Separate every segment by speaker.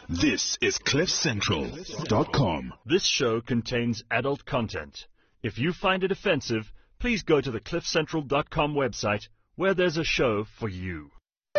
Speaker 1: This is CliffCentral.com.
Speaker 2: This show contains adult content. If you find it offensive, please go to the CliffCentral.com website where there's a show for you.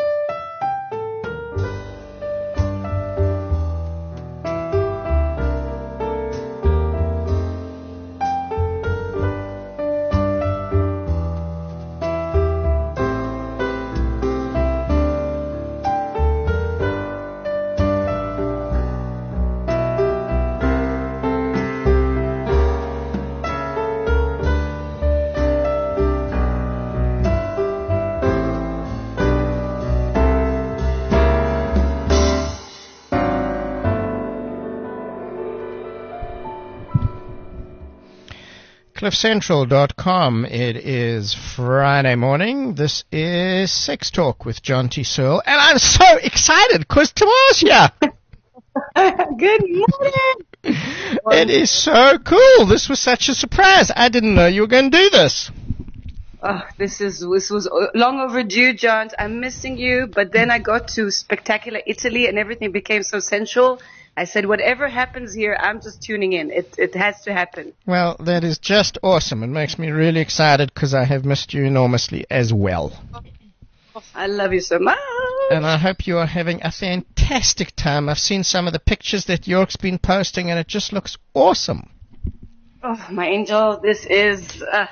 Speaker 3: CliffCentral.com. It is Friday morning. This is Sex Talk with John T. Searle, and I'm so excited because tomorrow's here.
Speaker 4: Good morning.
Speaker 3: It is so cool. This was such a surprise. I didn't know you were going to do this.
Speaker 4: Oh, this was long overdue, John. I'm missing you, but then I got to spectacular Italy and everything became so sensual. I said, whatever happens here, I'm just tuning in. It has to happen.
Speaker 3: Well, that is just awesome. It makes me really excited because I have missed you enormously as well.
Speaker 4: I love you so much.
Speaker 3: And I hope you are having a fantastic time. I've seen some of the pictures that York's been posting, and it just looks awesome.
Speaker 4: Oh, my angel, this is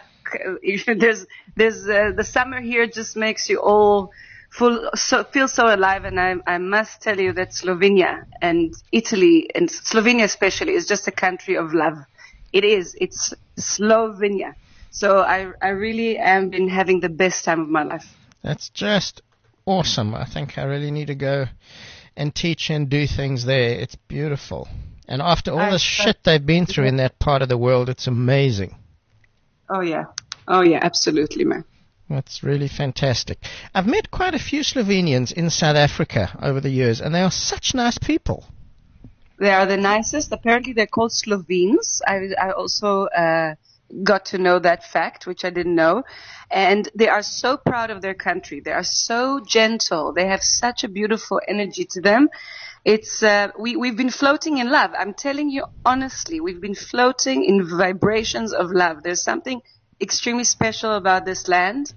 Speaker 4: the summer here just makes you all feel so alive, and I must tell you that Slovenia and Italy, and Slovenia especially, is just a country of love. It's Slovenia. So I really am been having the best time of my life.
Speaker 3: That's just awesome. I think I really need to go and teach and do things there. It's beautiful. And after all the shit they've been through in that part of the world, it's amazing.
Speaker 4: Oh yeah, absolutely, man.
Speaker 3: That's really fantastic. I've met quite a few Slovenians in South Africa over the years, and they are such nice people.
Speaker 4: They are the nicest. Apparently, they're called Slovenes. I also got to know that fact, which I didn't know. And they are so proud of their country. They are so gentle. They have such a beautiful energy to them. It's we've been floating in love. I'm telling you honestly, we've been floating in vibrations of love. There's something extremely special about this land.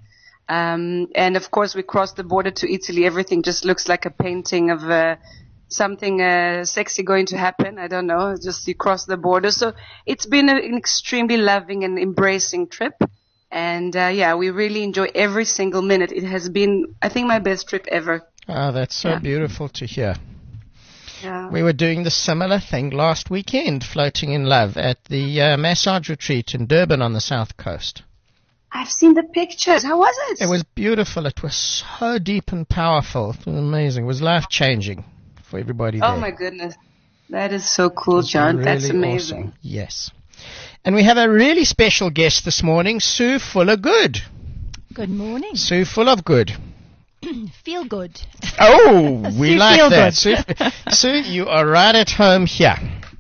Speaker 4: And of course, we crossed the border to Italy. Everything just looks like a painting of something sexy going to happen. I don't know. Just you cross the border. So it's been an extremely loving and embracing trip. And we really enjoy every single minute. It has been, I think, my best trip ever.
Speaker 3: Oh, that's so beautiful to hear.
Speaker 4: Yeah.
Speaker 3: We were doing the similar thing last weekend, floating in love at the massage retreat in Durban on the south coast.
Speaker 4: I've seen the pictures. How was it?
Speaker 3: It was beautiful. It was so deep and powerful. It was amazing. It was life-changing for everybody there.
Speaker 4: Oh, my goodness. That is so cool, John.
Speaker 3: Really
Speaker 4: That's amazing.
Speaker 3: Awesome. Yes. And we have a really special guest this morning, Sue Fuller Good.
Speaker 5: Good morning.
Speaker 3: Sue Full of Good.
Speaker 5: Feel good.
Speaker 3: Oh, we like that.
Speaker 5: Good.
Speaker 3: Sue, you are right at home here.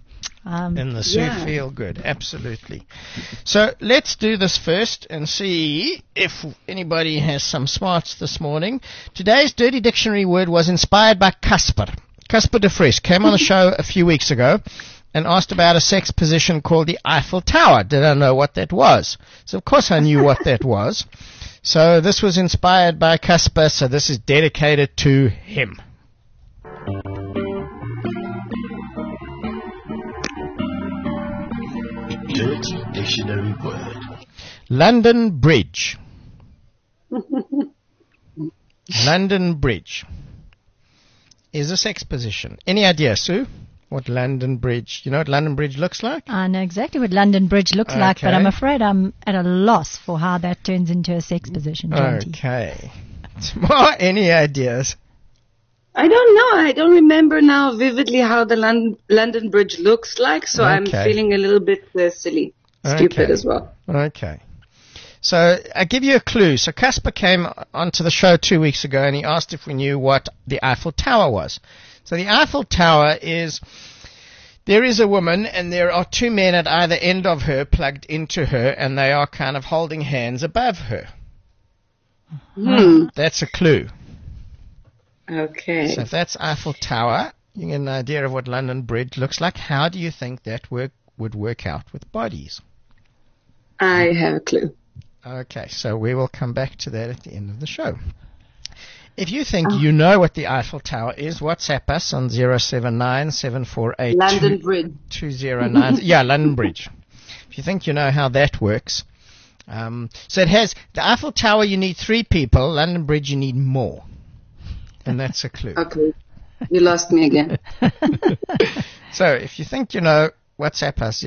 Speaker 3: In the Sue Feel Good, absolutely. So let's do this first and see if anybody has some smarts this morning. Today's Dirty Dictionary word was inspired by Casper. Casper de Vries came on the show a few weeks ago and asked about a sex position called the Eiffel Tower. Did I know what that was? So of course I knew what that was. So this was inspired by Casper, so this is dedicated to him.
Speaker 1: Dirty Dictionary word.
Speaker 3: London Bridge. London Bridge is a sex position. Any idea, Sue? What London Bridge, you know what London Bridge looks like?
Speaker 5: I know exactly what London Bridge looks like, but I'm afraid I'm at a loss for how that turns into a sex position, Jonty.
Speaker 3: Okay. Any ideas?
Speaker 4: I don't know. I don't remember now vividly how the London Bridge looks like, so I'm feeling a little bit silly, stupid as well.
Speaker 3: Okay. So I give you a clue. So Casper came onto the show 2 weeks ago, and he asked if we knew what the Eiffel Tower was. So the Eiffel Tower is, there is a woman and there are two men at either end of her plugged into her, and they are kind of holding hands above her. That's a clue.
Speaker 4: Okay.
Speaker 3: So if that's Eiffel Tower, You get an idea of what London Bridge looks like. How do you think that would work out with bodies?
Speaker 4: I have a clue.
Speaker 3: Okay, so we will come back to that at the end of the show. If you think you know what the Eiffel Tower is, WhatsApp us on 079-748-209.
Speaker 4: London Bridge.
Speaker 3: 209. Yeah, London Bridge. If you think you know how that works. So it has, the Eiffel Tower you need 3 people, London Bridge you need more. And that's a clue.
Speaker 4: Okay. You lost me again.
Speaker 3: So if you think you know, WhatsApp us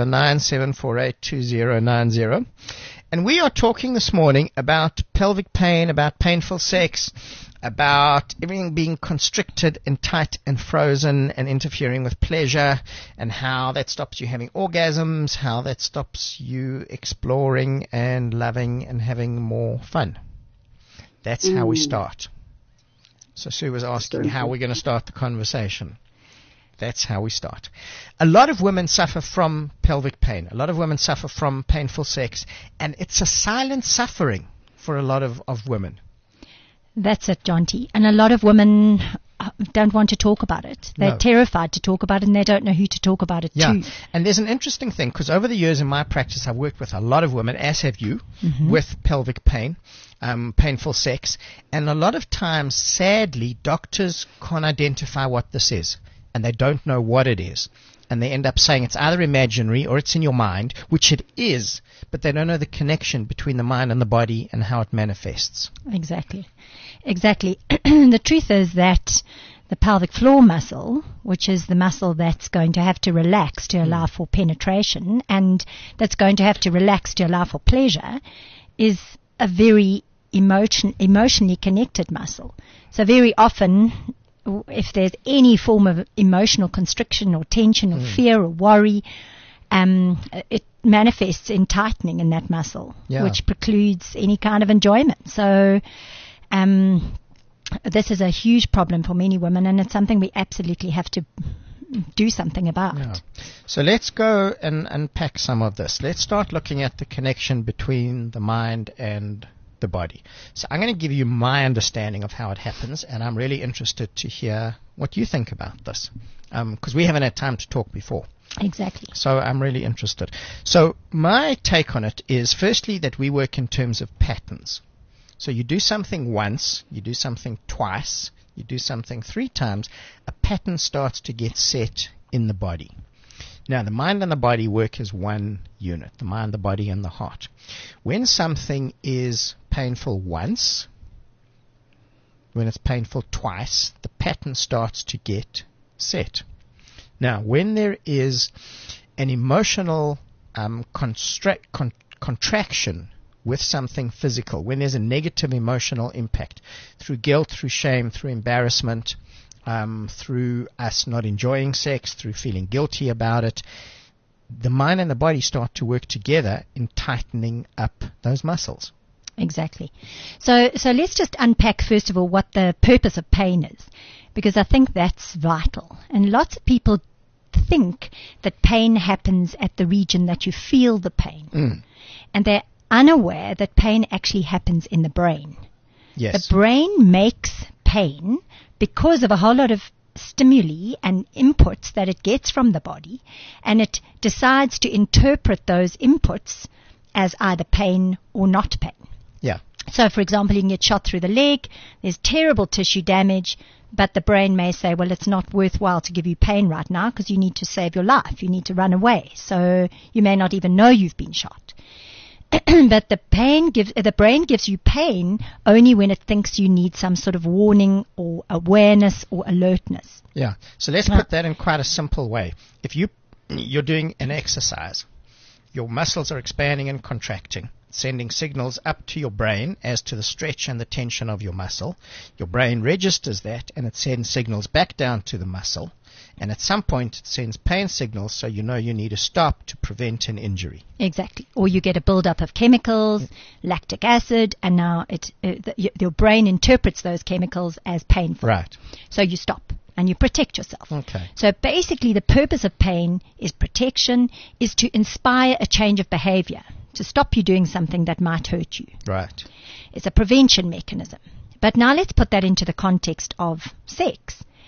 Speaker 3: 079-748-2090. And we are talking this morning about pelvic pain, about painful sex, about everything being constricted and tight and frozen and interfering with pleasure, and how that stops you having orgasms, how that stops you exploring and loving and having more fun. That's how we start. So Sue was asking how we're going to start the conversation. That's how we start. A lot of women suffer from pelvic pain. A lot of women suffer from painful sex. And it's a silent suffering for a lot of women.
Speaker 5: That's it, John T. And a lot of women don't want to talk about it. They're terrified to talk about it, and they don't know who to talk about it to.
Speaker 3: And there's an interesting thing, because over the years in my practice, I've worked with a lot of women, as have you, with pelvic pain, painful sex. And a lot of times, sadly, doctors can't identify what this is. And they don't know what it is. And they end up saying it's either imaginary or it's in your mind, which it is, but they don't know the connection between the mind and the body and how it manifests.
Speaker 5: Exactly. The truth is that the pelvic floor muscle, which is the muscle that's going to have to relax to allow for penetration, and that's going to have to relax to allow for pleasure, is a very emotionally connected muscle. So very often, if there's any form of emotional constriction or tension or fear or worry, it manifests in tightening in that muscle, which precludes any kind of enjoyment. So this is a huge problem for many women, and it's something we absolutely have to do something about.
Speaker 3: Yeah. So let's go and unpack some of this. Let's start looking at the connection between the mind and the body. So I'm going to give you my understanding of how it happens, and I'm really interested to hear what you think about this, because we haven't had time to talk before.
Speaker 5: Exactly.
Speaker 3: So I'm really interested. So my take on it is, firstly, that we work in terms of patterns. So you do something once, you do something twice, you do something 3 times, a pattern starts to get set in the body. Now, the mind and the body work as one unit, the mind, the body, and the heart. When something is painful once, when it's painful twice, the pattern starts to get set. Now, when there is an emotional contraction with something physical, when there's a negative emotional impact through guilt, through shame, through embarrassment, through us not enjoying sex, through feeling guilty about it, the mind and the body start to work together in tightening up those muscles.
Speaker 5: Exactly. So let's just unpack, first of all, what the purpose of pain is, because I think that's vital. And lots of people think that pain happens at the region that you feel the pain. And they're unaware that pain actually happens in the brain.
Speaker 3: Yes.
Speaker 5: The brain makes pain because of a whole lot of stimuli and inputs that it gets from the body, and it decides to interpret those inputs as either pain or not pain.
Speaker 3: Yeah.
Speaker 5: So, for example, you can get shot through the leg, there's terrible tissue damage, but the brain may say, well, it's not worthwhile to give you pain right now because you need to save your life, you need to run away. So you may not even know you've been shot. But the brain gives you pain only when it thinks you need some sort of warning or awareness or alertness.
Speaker 3: Yeah. So let's put that in quite a simple way. If you're doing an exercise, your muscles are expanding and contracting, sending signals up to your brain as to the stretch and the tension of your muscle. Your brain registers that, and it sends signals back down to the muscle. And at some point, it sends pain signals, so you know you need to stop to prevent an injury.
Speaker 5: Exactly. Or you get a buildup of chemicals, lactic acid, and now your brain interprets those chemicals as painful.
Speaker 3: Right.
Speaker 5: So you stop and you protect yourself.
Speaker 3: Okay.
Speaker 5: So basically, the purpose of pain is protection, is to inspire a change of behavior, to stop you doing something that might hurt you.
Speaker 3: Right.
Speaker 5: It's a prevention mechanism. But now let's put that into the context of sex.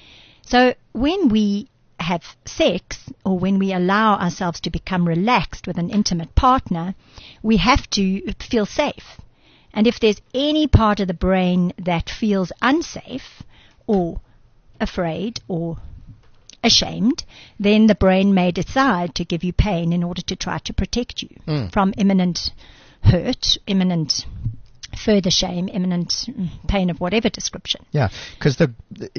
Speaker 5: So when we have sex, or when we allow ourselves to become relaxed with an intimate partner, we have to feel safe. And if there's any part of the brain that feels unsafe or afraid or ashamed, then the brain may decide to give you pain in order to try to protect you from imminent hurt, imminent further shame, imminent pain of whatever description.
Speaker 3: Yeah, because the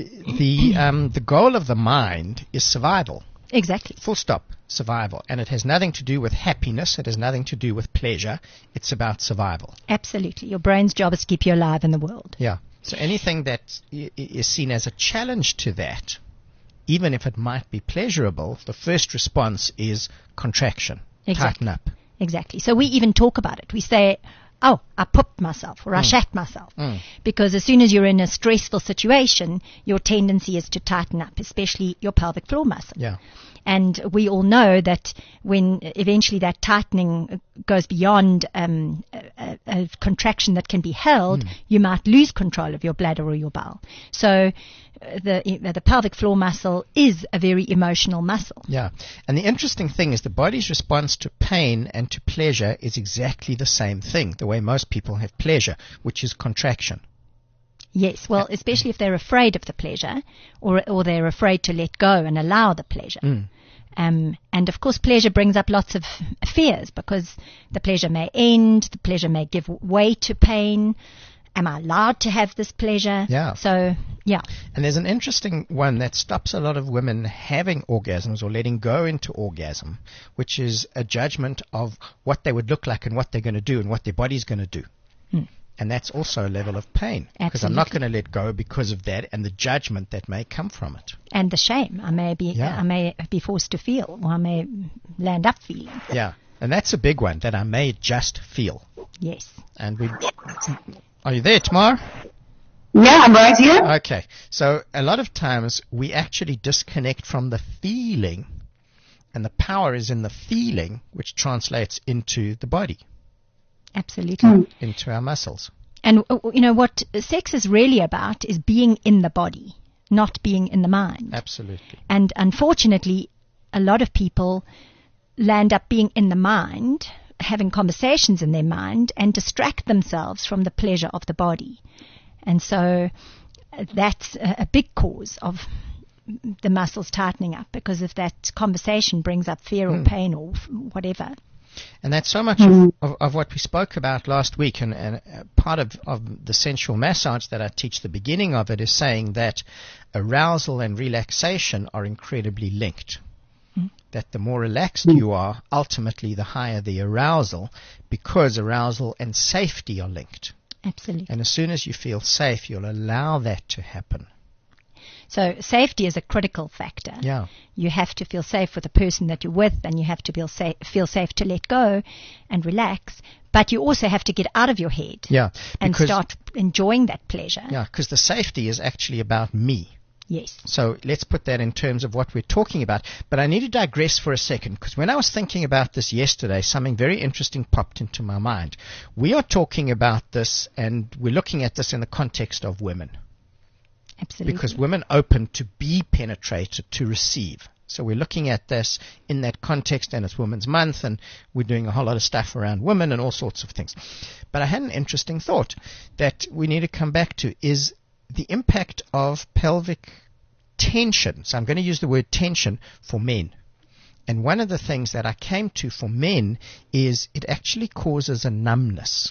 Speaker 3: goal of the mind is survival.
Speaker 5: Exactly.
Speaker 3: Full stop, survival. And it has nothing to do with happiness. It has nothing to do with pleasure. It's about survival.
Speaker 5: Absolutely. Your brain's job is to keep you alive in the world.
Speaker 3: Yeah. So anything that is seen as a challenge to that, even if it might be pleasurable, the first response is contraction.
Speaker 5: Exactly.
Speaker 3: Tighten up.
Speaker 5: Exactly. So we even talk about it. We say, oh, I pooped myself, or I shat myself. Because as soon as you're in a stressful situation, your tendency is to tighten up, especially your pelvic floor muscle.
Speaker 3: Yeah.
Speaker 5: And we all know that when eventually that tightening goes beyond a contraction that can be held, you might lose control of your bladder or your bowel. So the pelvic floor muscle is a very emotional muscle.
Speaker 3: Yeah. And the interesting thing is the body's response to pain and to pleasure is exactly the same thing, the way most people have pleasure, which is contraction.
Speaker 5: Yes, well, especially if they're afraid of the pleasure or they're afraid to let go and allow the pleasure. And of course, pleasure brings up lots of fears because the pleasure may end, the pleasure may give way to pain. Am I allowed to have this pleasure?
Speaker 3: Yeah.
Speaker 5: So, yeah.
Speaker 3: And there's an interesting one that stops a lot of women having orgasms or letting go into orgasm, which is a judgment of what they would look like and what they're going to do and what their body's going to do. And that's also a level of pain. Because I'm not going to let go because of that and the judgment that may come from it.
Speaker 5: And the shame I may be forced to feel, or I may land up feeling.
Speaker 3: Yeah. And that's a big one, that I may just feel.
Speaker 5: Yes.
Speaker 3: And are you there, Tamar?
Speaker 4: Yeah, I'm right here.
Speaker 3: Okay. So a lot of times we actually disconnect from the feeling, and the power is in the feeling, which translates into the body.
Speaker 5: Absolutely.
Speaker 3: Into our muscles.
Speaker 5: And, what sex is really about is being in the body, not being in the mind.
Speaker 3: Absolutely.
Speaker 5: And unfortunately, a lot of people land up being in the mind, having conversations in their mind, and distract themselves from the pleasure of the body. And so that's a big cause of the muscles tightening up, because if that conversation brings up fear or pain or whatever.
Speaker 3: And that's so much of what we spoke about last week, and part of the sensual massage that I teach, the beginning of it is saying that arousal and relaxation are incredibly linked. That the more relaxed you are, ultimately the higher the arousal, because arousal and safety are linked.
Speaker 5: Absolutely.
Speaker 3: And as soon as you feel safe, you'll allow that to happen.
Speaker 5: So safety is a critical factor.
Speaker 3: Yeah.
Speaker 5: You have to feel safe with the person that you're with, and you have to feel safe to let go and relax. But you also have to get out of your head and start enjoying that pleasure.
Speaker 3: Yeah, because the safety is actually about me.
Speaker 5: Yes.
Speaker 3: So let's put that in terms of what we're talking about. But I need to digress for a second, because when I was thinking about this yesterday, something very interesting popped into my mind. We are talking about this, and we're looking at this in the context of women.
Speaker 5: Absolutely.
Speaker 3: Because women open to be penetrated, to receive. So we're looking at this in that context, and it's Women's Month, and we're doing a whole lot of stuff around women and all sorts of things. But I had an interesting thought that we need to come back to, is the impact of pelvic tension. So I'm going to use the word tension for men. And one of the things that I came to for men is it actually causes a numbness.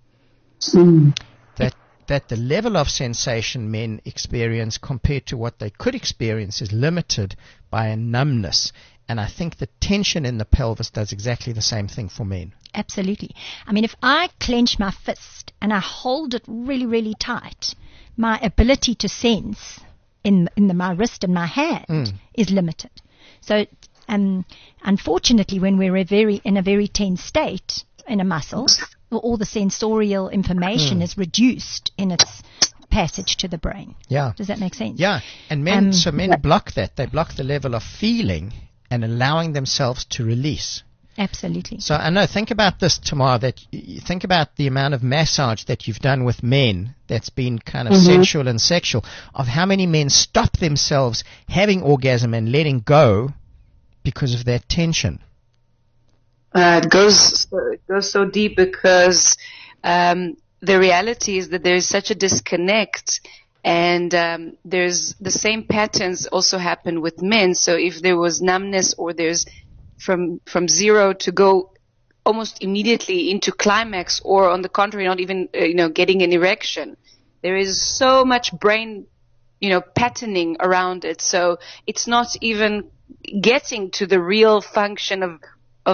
Speaker 3: That the level of sensation men experience compared to what they could experience is limited by a numbness. And I think the tension in the pelvis does exactly the same thing for men.
Speaker 5: Absolutely. I mean, if I clench my fist and I hold it really, really tight, my ability to sense in my wrist and my hand is limited. So unfortunately, when we're in a very tense state in a muscle, all the sensorial information is reduced in its passage to the brain.
Speaker 3: Yeah.
Speaker 5: Does that make sense?
Speaker 3: Yeah. And men block that. They block the level of feeling and allowing themselves to release.
Speaker 5: Absolutely.
Speaker 3: So I know, think about this, Tamar, think about the amount of massage that you've done with men that's been kind of sensual and sexual, of how many men stop themselves having orgasm and letting go because of that tension.
Speaker 4: It goes so deep because the reality is that there is such a disconnect, and there's the same patterns also happen with men. So if there was numbness, or there's from zero to go almost immediately into climax, or on the contrary, not even getting an erection, there is so much brain patterning around it. So it's not even getting to the real function of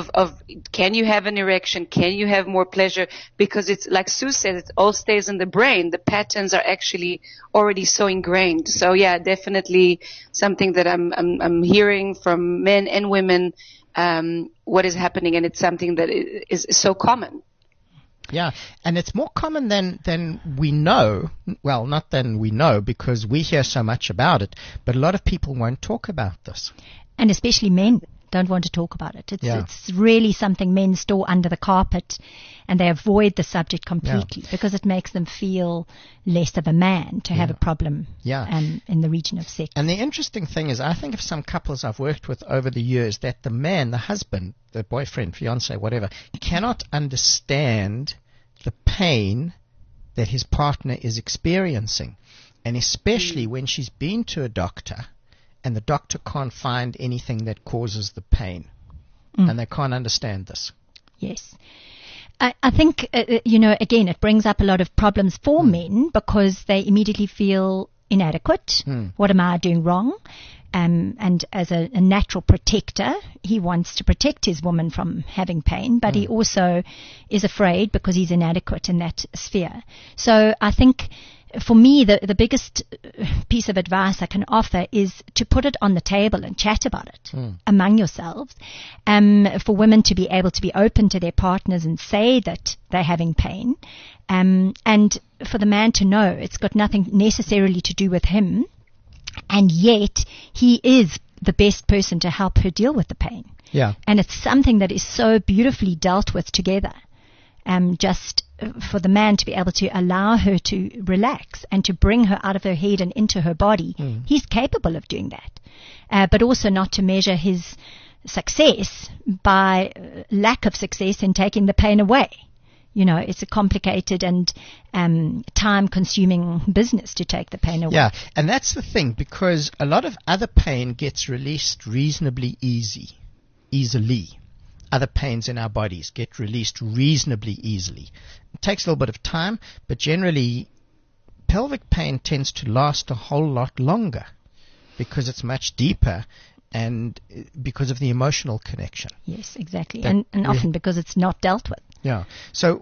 Speaker 4: can you have an erection, can you have more pleasure, because it's like Sue said, it all stays in the brain. The patterns are actually already so ingrained. So yeah, definitely something that I'm hearing from men and women, what is happening, and it's something that is so common.
Speaker 3: Yeah, and it's more common than we know. Well, not than we know, because we hear so much about it, but a lot of people won't talk about this.
Speaker 5: And especially men don't want to talk about it. It's really something men store under the carpet, and they avoid the subject completely because it makes them feel less of a man to have a problem in the region of sex.
Speaker 3: And the interesting thing is, I think of some couples I've worked with over the years, that the man, the husband, the boyfriend, fiancé, whatever, cannot understand the pain that his partner is experiencing. And especially when she's been to a doctor and the doctor can't find anything that causes the pain. And they can't understand this.
Speaker 5: Yes. I think, again, it brings up a lot of problems for men, because they immediately feel inadequate. What am I doing wrong? And as a natural protector, he wants to protect his woman from having pain, but he also is afraid because he's inadequate in that sphere. So I think, for me, the biggest piece of advice I can offer is to put it on the table and chat about it among yourselves. For women to be able to be open to their partners and say that they're having pain. And for the man to know it's got nothing necessarily to do with him, and yet he is the best person to help her deal with the pain.
Speaker 3: Yeah.
Speaker 5: And it's something that is so beautifully dealt with together. Just for the man to be able to allow her to relax and to bring her out of her head and into her body. He's capable of doing that. But also not to measure his success by lack of success in taking the pain away. It's a complicated and time-consuming business to take the pain away.
Speaker 3: Yeah, and that's the thing, because a lot of other pain gets released reasonably easily. Other pains in our bodies get released reasonably easily. It takes a little bit of time, but generally pelvic pain tends to last a whole lot longer because it's much deeper and because of the emotional connection.
Speaker 5: Yes, exactly. And often because it's not dealt with.
Speaker 3: Yeah. So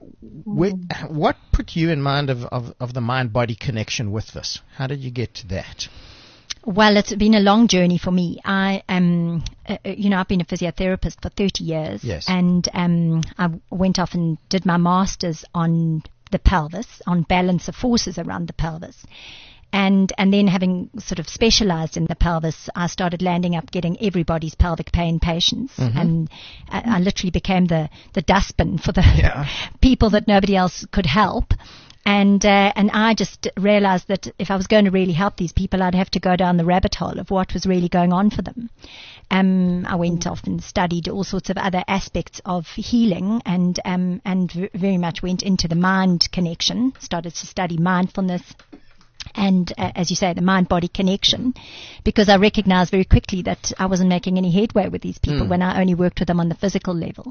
Speaker 3: what put you in mind of the mind-body connection with this? How did you get to that?
Speaker 5: Well, it's been a long journey for me. I am, I've been a physiotherapist for 30 years.
Speaker 3: Yes.
Speaker 5: And I went off and did my master's on the pelvis, on balance of forces around the pelvis. And then having sort of specialized in the pelvis, I started landing up getting everybody's pelvic pain patients. And I literally became the dustbin for the people that nobody else could help. And I just realized that if I was going to really help these people, I'd have to go down the rabbit hole of what was really going on for them. I went off and studied all sorts of other aspects of healing, and very much went into the mind connection, started to study mindfulness. And as you say, the mind-body connection, because I recognized very quickly that I wasn't making any headway with these people when I only worked with them on the physical level.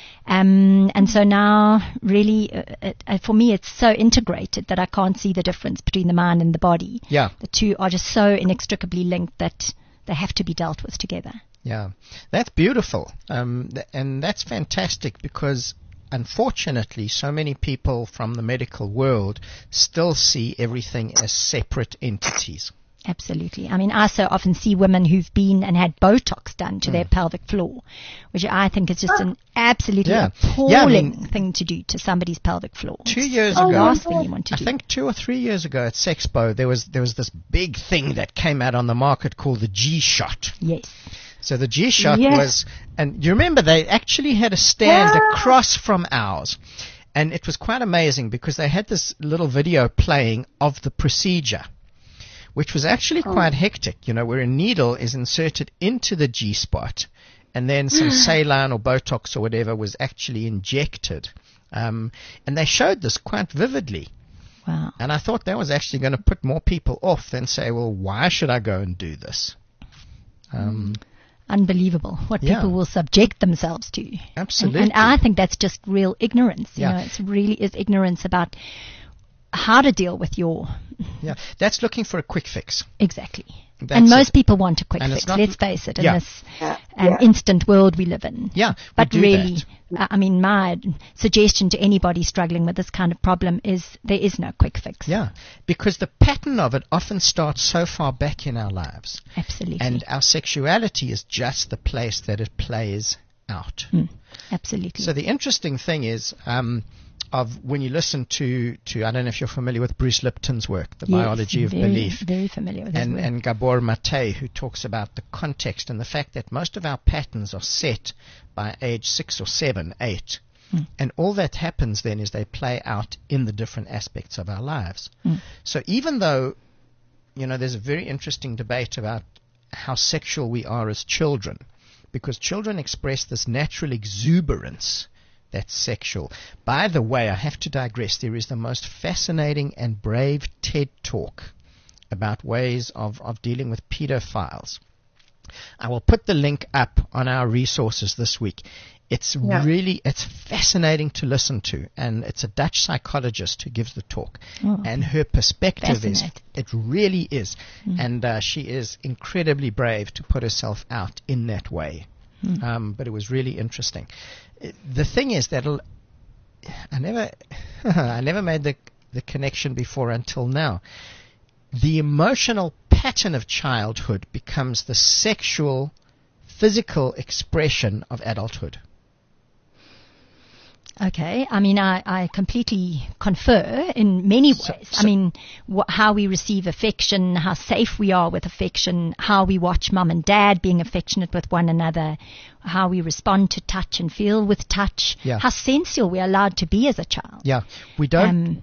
Speaker 5: And so now, really, for me, it's so integrated that I can't see the difference between the mind and the body.
Speaker 3: Yeah.
Speaker 5: The two are just so inextricably linked that they have to be dealt with together.
Speaker 3: Yeah. That's beautiful. And that's fantastic, because unfortunately, so many people from the medical world still see everything as separate entities.
Speaker 5: Absolutely. I mean, I so often see women who've been and had Botox done to their pelvic floor, which I think is just an absolutely appalling thing to do to somebody's pelvic floor.
Speaker 3: 2 years ago,
Speaker 5: the last thing you want to do.
Speaker 3: I think 2 or 3 years ago at Sexpo, there was this big thing that came out on the market called the G-Shot.
Speaker 5: Yes.
Speaker 3: So the G-Shock was, and you remember they actually had a stand across from ours. And it was quite amazing because they had this little video playing of the procedure, which was actually quite hectic, where a needle is inserted into the G-spot and then some saline or Botox or whatever was actually injected. And they showed this quite vividly.
Speaker 5: Wow.
Speaker 3: And I thought that was actually going to put more people off than say, well, why should I go and do this?
Speaker 5: Unbelievable what people will subject themselves to.
Speaker 3: Absolutely.
Speaker 5: And I think that's just real ignorance. It really is ignorance about how to deal with your...
Speaker 3: Yeah, that's looking for a quick fix.
Speaker 5: Exactly. And most people want a quick fix, let's face it, in this instant world we live in.
Speaker 3: Yeah,
Speaker 5: but really, I mean, my suggestion to anybody struggling with this kind of problem is there is no quick fix.
Speaker 3: Yeah, because the pattern of it often starts so far back in our lives.
Speaker 5: Absolutely.
Speaker 3: And our sexuality is just the place that it plays out.
Speaker 5: Absolutely.
Speaker 3: So the interesting thing is... of when you listen to I don't know if you're familiar with Bruce Lipton's work, The Biology of Belief.
Speaker 5: Very familiar with his work.
Speaker 3: And Gabor Mate, who talks about the context and the fact that most of our patterns are set by age 6 or 7, 8. And all that happens then is they play out in the different aspects of our lives. So even though, there's a very interesting debate about how sexual we are as children, because children express this natural exuberance that's sexual. By the way, I have to digress. There is the most fascinating and brave TED Talk about ways of dealing with pedophiles. I will put the link up on our resources this week. It's fascinating to listen to, and it's a Dutch psychologist who gives the talk. And her perspective it really is. And she is incredibly brave to put herself out in that way. But it was really interesting. The thing is that I never made the connection before until now. The emotional pattern of childhood becomes the sexual, physical expression of adulthood.
Speaker 5: Okay. I mean, I completely confer in many ways. I mean, how we receive affection, how safe we are with affection, how we watch mum and dad being affectionate with one another, how we respond to touch and feel with touch, how sensual we're allowed to be as a child.
Speaker 3: Yeah. We don't...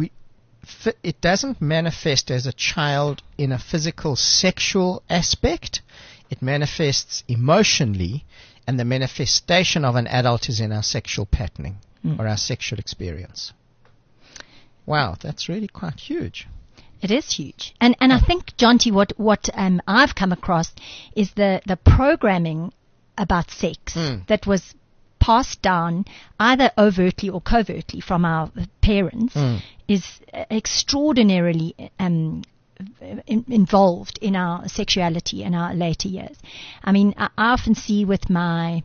Speaker 3: it doesn't manifest as a child in a physical, sexual aspect. It manifests emotionally. And the manifestation of an adult is in our sexual patterning or our sexual experience. Wow, that's really quite huge.
Speaker 5: It is huge. And I think, Jonty, what I've come across is the programming about sex that was passed down either overtly or covertly from our parents is extraordinarily involved in our sexuality in our later years. I mean, I often see with my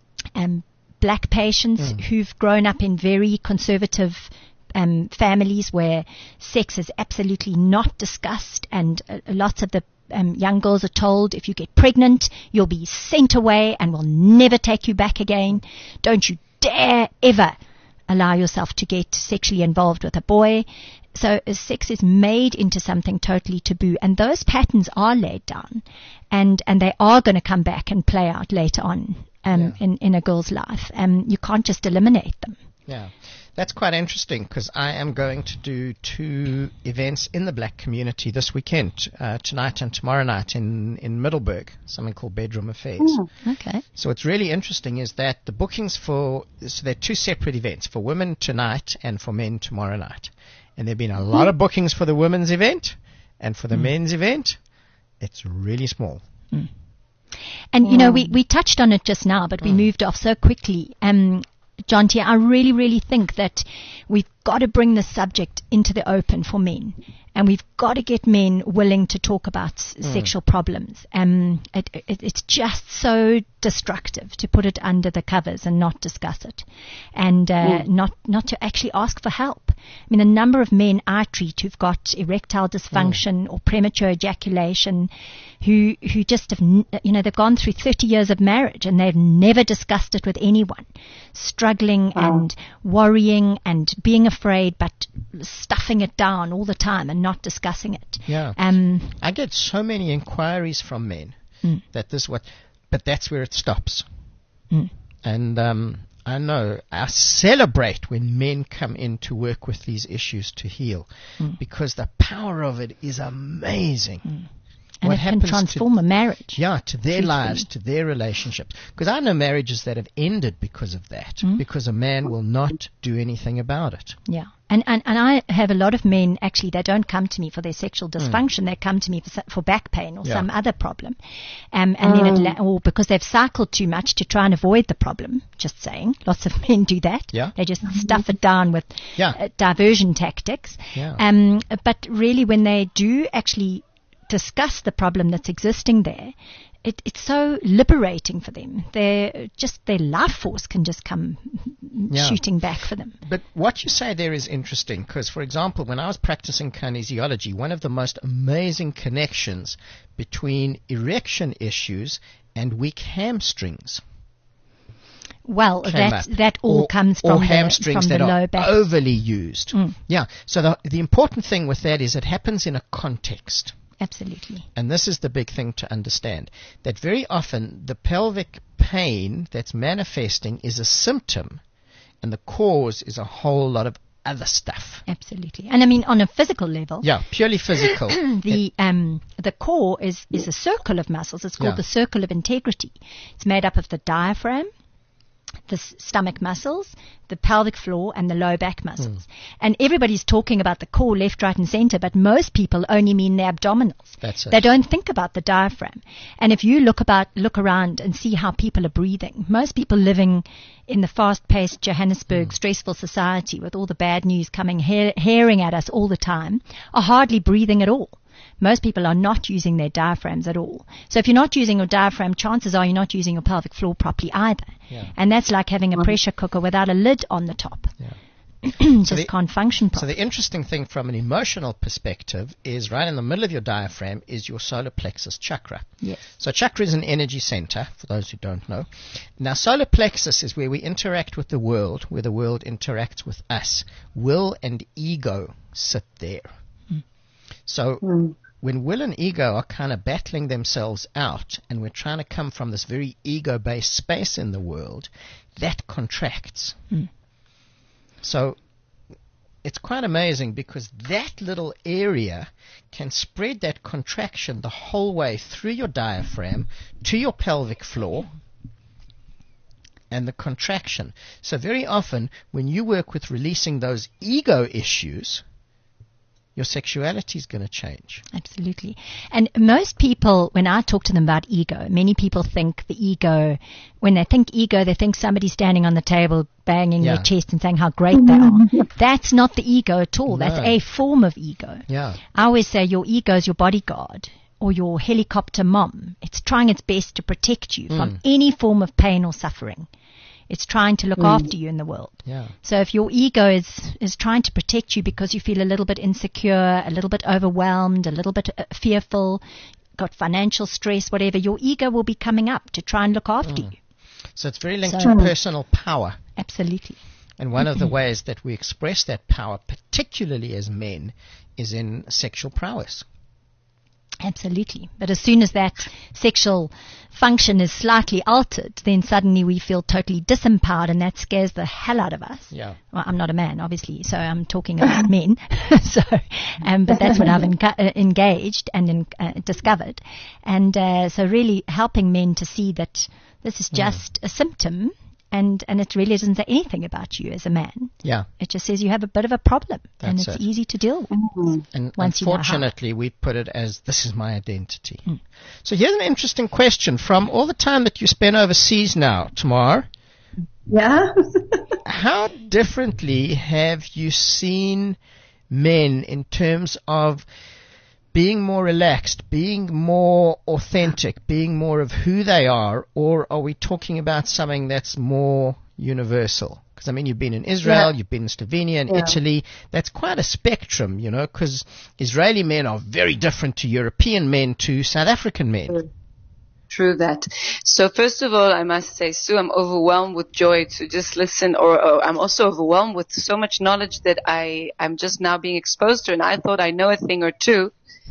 Speaker 5: black patients who've grown up in very conservative families where sex is absolutely not discussed, and lots of the young girls are told, if you get pregnant, you'll be sent away and we'll never take you back again. Don't you dare ever allow yourself to get sexually involved with a boy. So sex is made into something totally taboo, and those patterns are laid down, and they are going to come back and play out later on in a girl's life. You can't just eliminate them.
Speaker 3: Yeah, that's quite interesting, because I am going to do 2 events in the black community this weekend, tonight and tomorrow night in Middelburg, something called Bedroom Affairs.
Speaker 5: Okay.
Speaker 3: So what's really interesting is that the bookings so there are 2 separate events, for women tonight and for men tomorrow night. And there have been a lot of bookings for the women's event, and for the men's event, it's really small.
Speaker 5: And, we touched on it just now, but we moved off so quickly. Jonty, I really, really think that we've got to bring this subject into the open for men. And we've got to get men willing to talk about sexual problems. It's just so destructive to put it under the covers and not discuss it, and not to actually ask for help. I mean, the number of men I treat who've got erectile dysfunction or premature ejaculation, who just have, they've gone through 30 years of marriage and they've never discussed it with anyone, struggling and worrying and being afraid, but stuffing it down all the time and not discussing it.
Speaker 3: Yeah. I get so many inquiries from men that But that's where it stops. And I know I celebrate when men come in to work with these issues to heal, because the power of it is amazing.
Speaker 5: And it can transform a marriage.
Speaker 3: Yeah, to their lives, to their relationships. Because I know marriages that have ended because of that, because a man will not do anything about it.
Speaker 5: Yeah. And I have a lot of men, actually, they don't come to me for their sexual dysfunction. They come to me for back pain or some other problem. And then or because they've cycled too much to try and avoid the problem. Just saying. Lots of men do that.
Speaker 3: Yeah.
Speaker 5: They just stuff it down with diversion tactics.
Speaker 3: Yeah.
Speaker 5: But really, when they do actually discuss the problem that's existing there, it's so liberating for them. Their life force can just come shooting back for them.
Speaker 3: But what you say there is interesting, because, for example, when I was practicing kinesiology, one of the most amazing connections between erection issues and weak hamstrings.
Speaker 5: Well, that all comes from
Speaker 3: hamstrings
Speaker 5: the
Speaker 3: that
Speaker 5: low
Speaker 3: are
Speaker 5: back.
Speaker 3: overly used. Yeah. So the important thing with that is it happens in a context.
Speaker 5: Absolutely.
Speaker 3: And this is the big thing to understand, that very often the pelvic pain that's manifesting is a symptom, and the cause is a whole lot of other stuff.
Speaker 5: Absolutely. And I mean, on a physical level.
Speaker 3: Yeah, purely physical.
Speaker 5: The core is a circle of muscles. It's called the circle of integrity. It's made up of the diaphragm, the stomach muscles, the pelvic floor, and the low back muscles. And everybody's talking about the core left, right, and center, but most people only mean the abdominals.
Speaker 3: That's it.
Speaker 5: They don't think about the diaphragm. And if you look around and see how people are breathing, most people living in the fast-paced Johannesburg stressful society with all the bad news coming herring at us all the time are hardly breathing at all. Most people are not using their diaphragms at all. So if you're not using your diaphragm, chances are you're not using your pelvic floor properly either.
Speaker 3: Yeah.
Speaker 5: And that's like having a pressure cooker without a lid on the top.
Speaker 3: Yeah.
Speaker 5: Can't function properly.
Speaker 3: So the interesting thing from an emotional perspective is right in the middle of your diaphragm is your solar plexus chakra.
Speaker 5: Yes.
Speaker 3: So chakra is an energy center, for those who don't know. Now solar plexus is where we interact with the world, where the world interacts with us. Will and ego sit there. So when will and ego are kind of battling themselves out, and we're trying to come from this very ego-based space in the world, that contracts. So it's quite amazing, because that little area can spread that contraction the whole way through your diaphragm to your pelvic floor and the contraction. So very often when you work with releasing those ego issues, your sexuality is going to change.
Speaker 5: Absolutely. And most people, when I talk to them about ego, many people think the ego, when they think ego, they think somebody standing on the table banging their chest and saying how great they are. That's not the ego at all.
Speaker 3: No.
Speaker 5: That's a form of ego.
Speaker 3: Yeah.
Speaker 5: I always say your ego is your bodyguard or your helicopter mom. It's trying its best to protect you from any form of pain or suffering. It's trying to look after you in the world.
Speaker 3: Yeah.
Speaker 5: So if your ego is trying to protect you because you feel a little bit insecure, a little bit overwhelmed, a little bit fearful, got financial stress, whatever, your ego will be coming up to try and look after you.
Speaker 3: So it's very linked to personal power.
Speaker 5: Absolutely.
Speaker 3: And one of the ways that we express that power, particularly as men, is in sexual prowess.
Speaker 5: Absolutely. But as soon as that sexual function is slightly altered, then suddenly we feel totally disempowered, and that scares the hell out of us.
Speaker 3: Yeah.
Speaker 5: Well, I'm not a man, obviously, so I'm talking about men. But that's what I've engaged and discovered. And so really helping men to see that this is just a symptom, and it really doesn't say anything about you as a man.
Speaker 3: Yeah.
Speaker 5: It just says you have a bit of a problem, and
Speaker 3: That's
Speaker 5: it's
Speaker 3: it.
Speaker 5: easy to deal with.
Speaker 3: And
Speaker 5: once you know how.
Speaker 3: unfortunately, we put it as, this is my identity. So here's an interesting question. From all the time that you spend overseas now, Tamar, how differently have you seen men in terms of being more relaxed, being more authentic, being more of who they are, or are we talking about something that's more universal? Because, I mean, you've been in Israel, you've been in Slovenia and Italy. That's quite a spectrum, you know, because Israeli men are very different to European men to South African men.
Speaker 4: True that. So first of all, I must say, Sue, I'm overwhelmed with joy to just listen, or I'm also overwhelmed with so much knowledge that I'm just now being exposed to, and I thought I know a thing or two.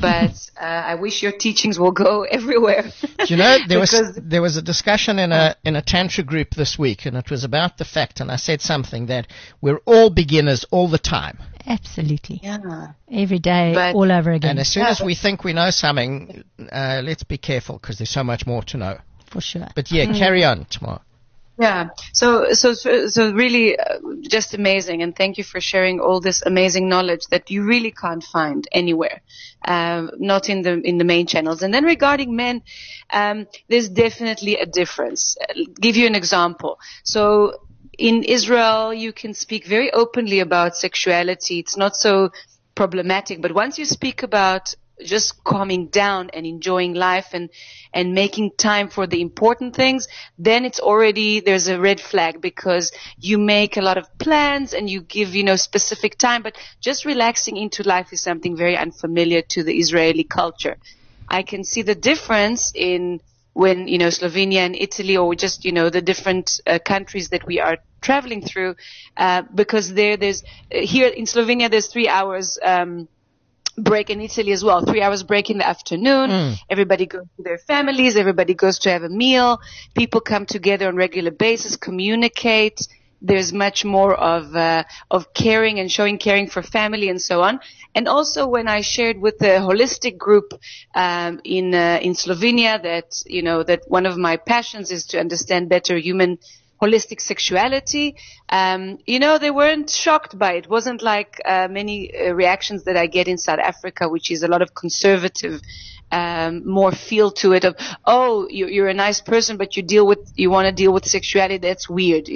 Speaker 4: but I wish your teachings will go everywhere.
Speaker 3: Do you know, there was a discussion in a Tantra group this week, and it was about the fact, and I said something that we're all beginners all the time.
Speaker 5: Absolutely.
Speaker 4: Yeah.
Speaker 5: Every day, all over again.
Speaker 3: And as soon as we think we know something, let's be careful, because there's so much more to know.
Speaker 5: For sure.
Speaker 3: But carry on, Tamar.
Speaker 4: Yeah. So really, just amazing, and thank you for sharing all this amazing knowledge that you really can't find anywhere, not in the main channels. And then regarding men, there's definitely a difference. I'll give you an example. So in Israel, you can speak very openly about sexuality. It's not so problematic, but once you speak about just calming down and enjoying life and making time for the important things, then there's a red flag, because you make a lot of plans and you give, specific time, but just relaxing into life is something very unfamiliar to the Israeli culture. I can see the difference in when, Slovenia and Italy, or just, the different countries that we are traveling through, because there's here in Slovenia, there's 3 hours, break, in Italy as well, 3 hours break in the afternoon. Everybody goes to their families, everybody goes to have a meal, people come together on regular basis, communicate. There's much more of caring and showing caring for family and so on. And also when I shared with the holistic group in Slovenia that one of my passions is to understand better human holistic sexuality, they weren't shocked by it. It wasn't like many reactions that I get in South Africa, which is a lot of conservative, more feel to it of, oh, you're a nice person, but you want to deal with sexuality. That's weird,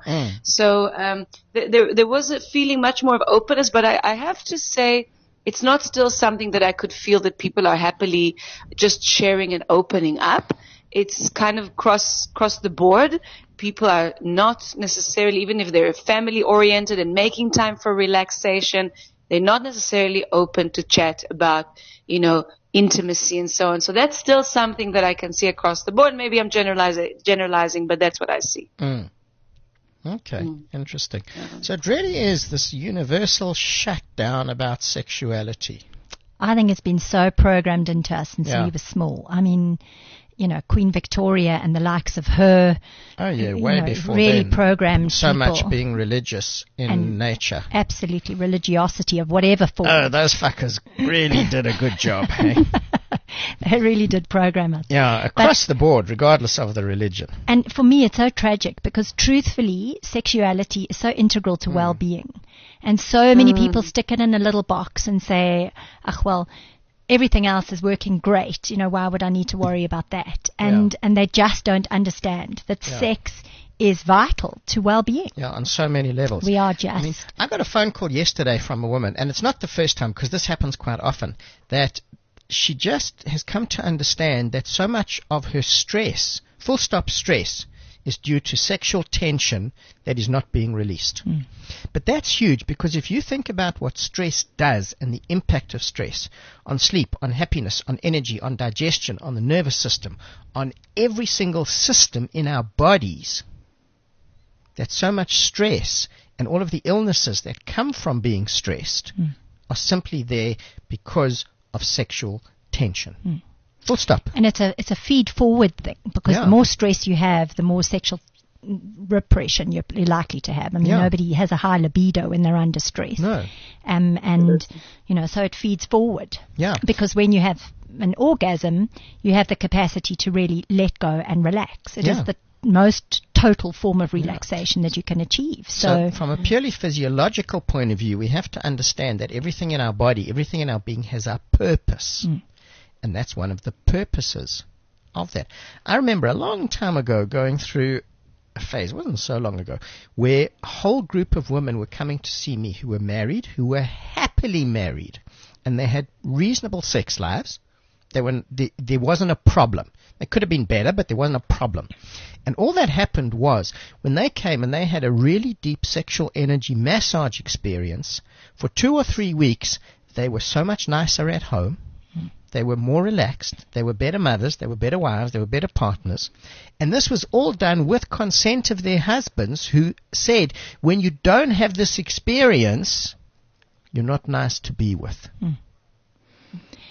Speaker 4: So there was a feeling much more of openness, but I have to say, it's not still something that I could feel that people are happily just sharing and opening up. It's kind of cross the board. People are not necessarily, even if they're family oriented and making time for relaxation, they're not necessarily open to chat about, intimacy and so on. So that's still something that I can see across the board. Maybe I'm generalizing, but that's what I see.
Speaker 3: Okay, interesting. So it really is this universal shutdown about sexuality.
Speaker 5: I think it's been so programmed into us since we were small. I mean, Queen Victoria and the likes of her.
Speaker 3: Oh, yeah, way before
Speaker 5: really
Speaker 3: then.
Speaker 5: programmed
Speaker 3: so
Speaker 5: people.
Speaker 3: Much being religious in nature.
Speaker 5: Absolutely, religiosity of whatever form.
Speaker 3: Oh, those fuckers really did a good job, hey?
Speaker 5: They really did program us.
Speaker 3: Yeah, across the board, regardless of the religion.
Speaker 5: And for me, it's so tragic because, truthfully, sexuality is so integral to well-being. And so many people stick it in a little box and say, everything else is working great. Why would I need to worry about that? And they just don't understand that sex is vital to well-being.
Speaker 3: Yeah, on so many levels.
Speaker 5: We are just.
Speaker 3: I got a phone call yesterday from a woman, and it's not the first time, because this happens quite often, that she just has come to understand that so much of her stress, full stop stress, is due to sexual tension that is not being released. But that's huge, because if you think about what stress does and the impact of stress on sleep, on happiness, on energy, on digestion, on the nervous system, on every single system in our bodies, that so much stress and all of the illnesses that come from being stressed are simply there because of sexual tension. Full stop.
Speaker 5: And it's a feed-forward thing, because the more stress you have, the more sexual repression you're likely to have. I mean, nobody has a high libido when they're under stress.
Speaker 3: No.
Speaker 5: And, so it feeds forward.
Speaker 3: Yeah.
Speaker 5: Because when you have an orgasm, you have the capacity to really let go and relax. It is the most total form of relaxation that you can achieve. So
Speaker 3: from a purely physiological point of view, we have to understand that everything in our body, everything in our being has a purpose. And that's one of the purposes of that. I remember a long time ago going through a phase, it wasn't so long ago, where a whole group of women were coming to see me who were married, who were happily married, and they had reasonable sex lives. There wasn't a problem. It could have been better, but there wasn't a problem. And all that happened was, when they came and they had a really deep sexual energy massage experience, for 2 or 3 weeks, they were so much nicer at home. They were more relaxed. They were better mothers. They were better wives. They were better partners. And this was all done with consent of their husbands, who said, when you don't have this experience, you're not nice to be with.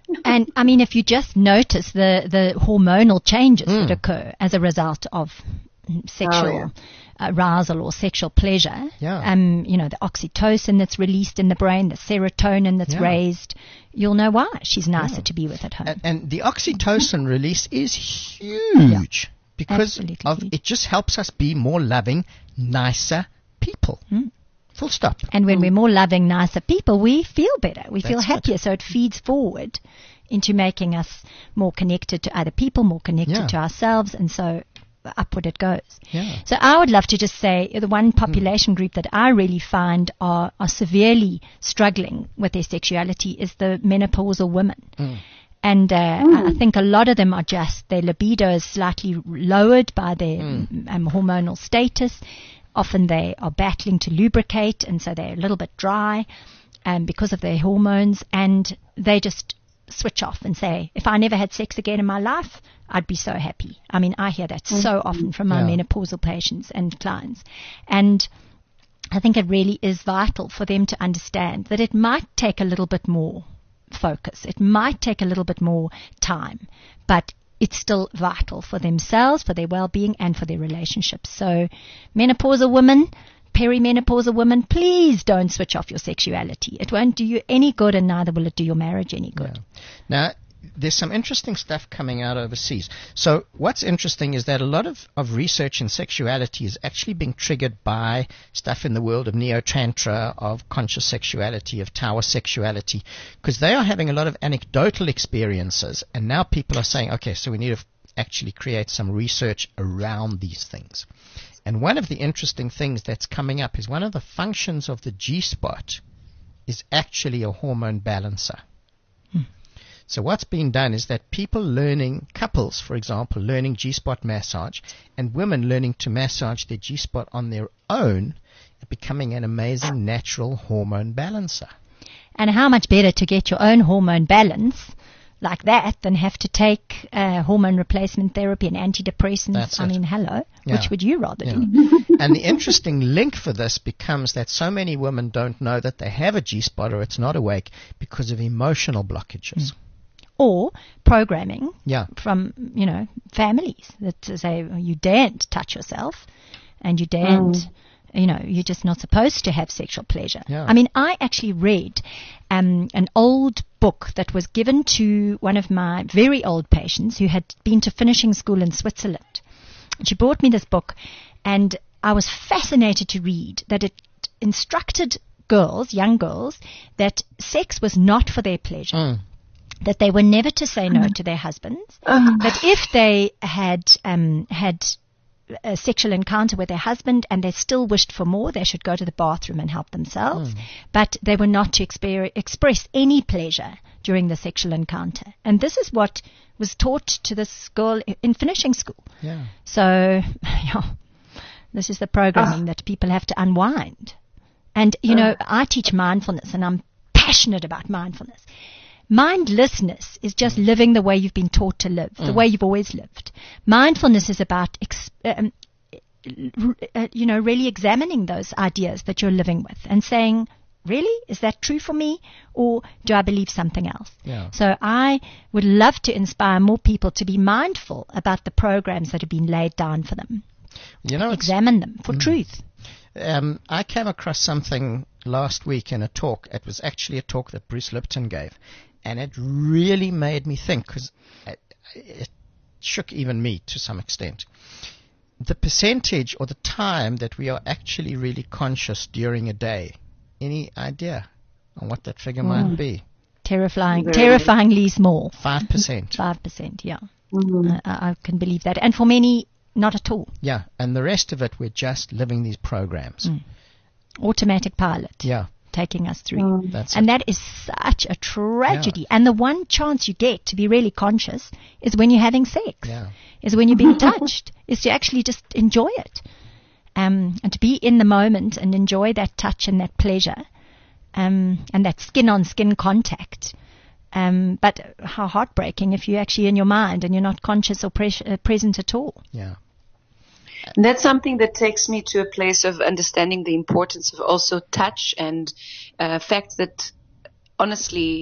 Speaker 5: And I mean, if you just notice the hormonal changes that occur as a result of sexual arousal or sexual pleasure, the oxytocin that's released in the brain, the serotonin that's raised, you'll know why she's nicer to be with at home.
Speaker 3: And the oxytocin release is huge because it just helps us be more loving, nicer people. Full stop.
Speaker 5: And when we're more loving, nicer people, we feel better. We feel happier. So it feeds forward into making us more connected to other people, more connected to ourselves, and so upward it goes.
Speaker 3: Yeah.
Speaker 5: So I would love to just say the one population group that I really find are severely struggling with their sexuality is the menopausal women. And I think a lot of them are just, their libido is slightly lowered by their hormonal status. Often they are battling to lubricate, and so they're a little bit dry because of their hormones, and they just switch off and say, if I never had sex again in my life, I'd be so happy. I mean, I hear that so often from my menopausal patients and clients. And I think it really is vital for them to understand that it might take a little bit more focus. It might take a little bit more time, but it's still vital for themselves, for their well-being, and for their relationships. So menopausal women, perimenopausal women, please don't switch off your sexuality. It won't do you any good, and neither will it do your marriage any good.
Speaker 3: Now, there's some interesting stuff coming out overseas. So what's interesting is that a lot of research in sexuality is actually being triggered by stuff in the world of neo-tantra, of conscious sexuality, of Taoist sexuality, because they are having a lot of anecdotal experiences, and now people are saying, okay, so we need to actually create some research around these things. And one of the interesting things that's coming up is one of the functions of the G-spot is actually a hormone balancer. So what's being done is that people learning, couples, for example, learning G-spot massage, and women learning to massage their G-spot on their own, are becoming an amazing natural hormone balancer.
Speaker 5: And how much better to get your own hormone balance like that than have to take hormone replacement therapy and antidepressants. I mean, hello. Yeah. Which would you rather do?
Speaker 3: And the interesting link for this becomes that so many women don't know that they have a G-spot or it's not awake because of emotional blockages.
Speaker 5: Or programming from, families that say, you daren't touch yourself and you daren't, you're just not supposed to have sexual pleasure.
Speaker 3: Yeah.
Speaker 5: I mean, I actually read an old book that was given to one of my very old patients who had been to finishing school in Switzerland. She brought me this book, and I was fascinated to read that it instructed girls, young girls, that sex was not for their pleasure. That they were never to say no to their husbands, that if they had had a sexual encounter with their husband and they still wished for more, they should go to the bathroom and help themselves, but they were not to express any pleasure during the sexual encounter. And this is what was taught to this girl in finishing school.
Speaker 3: Yeah.
Speaker 5: So, this is the programming that people have to unwind. And, I teach mindfulness, and I'm passionate about mindfulness. Mindlessness is just living the way you've been taught to live, the way you've always lived. Mindfulness is about, really examining those ideas that you're living with and saying, really, is that true for me, or do I believe something else?
Speaker 3: Yeah.
Speaker 5: So I would love to inspire more people to be mindful about the programs that have been laid down for them. Examine them for truth.
Speaker 3: I came across something last week in a talk. It was actually a talk that Bruce Lipton gave. And it really made me think, because it shook even me to some extent. The percentage or the time that we are actually really conscious during a day. Any idea on what that figure might be?
Speaker 5: Terrifyingly small.
Speaker 3: 5%.
Speaker 5: 5%, yeah. I can believe that. And for many, not at all.
Speaker 3: Yeah, and the rest of it, we're just living these programs.
Speaker 5: Automatic pilot.
Speaker 3: Yeah.
Speaker 5: Taking us through. That is such a tragedy. Yeah. And the one chance you get to be really conscious is when you're having sex, is when you're being touched, is to actually just enjoy it. And to be in the moment and enjoy that touch and that pleasure, and that skin-on-skin contact. But how heartbreaking if you're actually in your mind and you're not conscious or present at all.
Speaker 3: Yeah.
Speaker 4: That's something that takes me to a place of understanding the importance of also touch and fact that honestly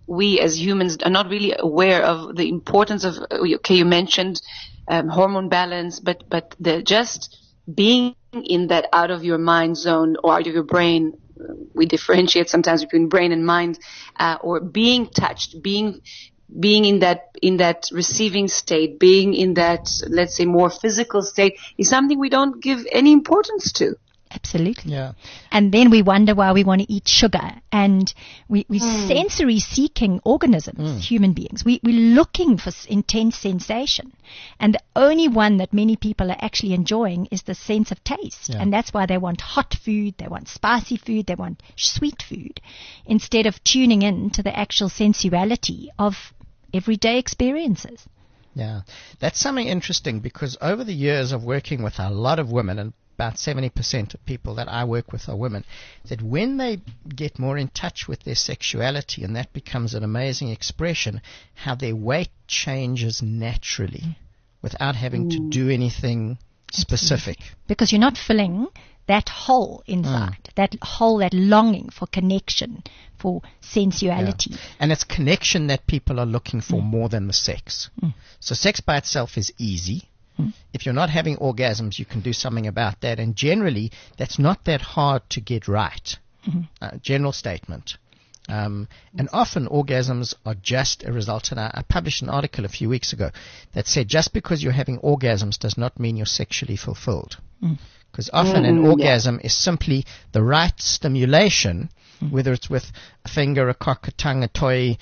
Speaker 4: we as humans are not really aware of the importance of, okay, you mentioned hormone balance, but the just being in that out of your mind zone or out of your brain. We differentiate sometimes between brain and mind, or being touched, being in that receiving state, being in that, let's say, more physical state is something we don't give any importance to.
Speaker 5: Absolutely.
Speaker 3: Yeah.
Speaker 5: And then we wonder why we want to eat sugar. And we're sensory seeking organisms, human beings. We're looking for intense sensation. And the only one that many people are actually enjoying is the sense of taste. Yeah. And that's why they want hot food, they want spicy food, they want sweet food, instead of tuning in to the actual sensuality of everyday experiences.
Speaker 3: Yeah. That's something interesting, because over the years of working with a lot of women, and about 70% of people that I work with are women, that when they get more in touch with their sexuality, and that becomes an amazing expression, how their weight changes naturally without having to do anything specific.
Speaker 5: Because you're not filling that hole inside, that hole, that longing for connection, for sensuality.
Speaker 3: Yeah. And it's connection that people are looking for more than the sex. So sex by itself is easy. If you're not having orgasms, you can do something about that. And generally, that's not that hard to get right. General statement. And often orgasms are just a result. And I published an article a few weeks ago that said just because you're having orgasms does not mean you're sexually fulfilled. Because often an orgasm is simply the right stimulation, whether it's with a finger, a cock, a tongue, a toy.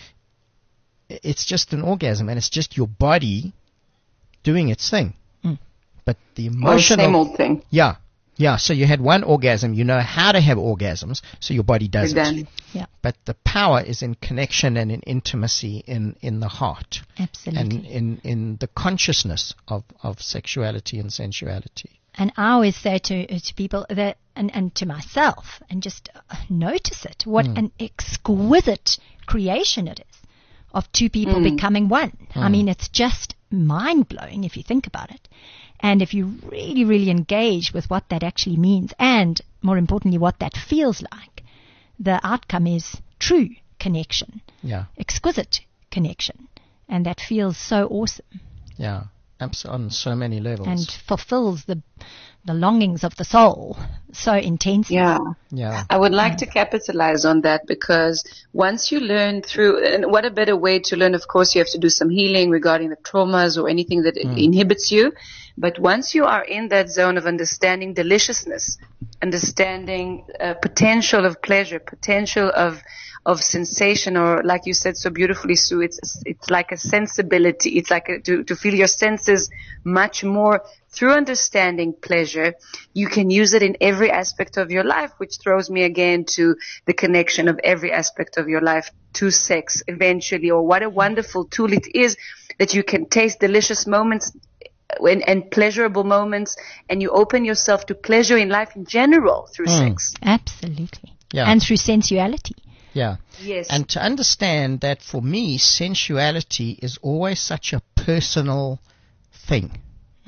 Speaker 3: It's just an orgasm, and it's just your body doing its thing. But the emotional...
Speaker 4: same old thing.
Speaker 3: Yeah. So you had one orgasm. You know how to have orgasms, so your body does it.
Speaker 5: Yeah.
Speaker 3: But the power is in connection and in intimacy in the heart.
Speaker 5: Absolutely.
Speaker 3: And in the consciousness of sexuality and sensuality.
Speaker 5: And I always say to people that, and to myself, and just notice it, what an exquisite creation it is of two people becoming one. I mean, it's just mind-blowing if you think about it. And if you really, really engage with what that actually means, and more importantly, what that feels like, the outcome is true connection, exquisite connection, and that feels so awesome.
Speaker 3: Yeah, on so many levels.
Speaker 5: And fulfills the longings of the soul so intensely.
Speaker 4: Yeah. I would like to capitalize on that, because once you learn through, and what a better way to learn, of course, you have to do some healing regarding the traumas or anything that inhibits you. But once you are in that zone of understanding deliciousness, understanding potential of pleasure, potential of sensation, or like you said so beautifully, Sue, it's like a sensibility. It's like to feel your senses much more. Through understanding pleasure, you can use it in every aspect of your life, which throws me again to the connection of every aspect of your life to sex eventually. Or what a wonderful tool it is that you can taste delicious moments and pleasurable moments, and you open yourself to pleasure in life in general through sex.
Speaker 5: Absolutely.
Speaker 3: Yeah.
Speaker 5: And through sensuality.
Speaker 3: Yeah.
Speaker 4: Yes.
Speaker 3: And to understand that for me, sensuality is always such a personal thing.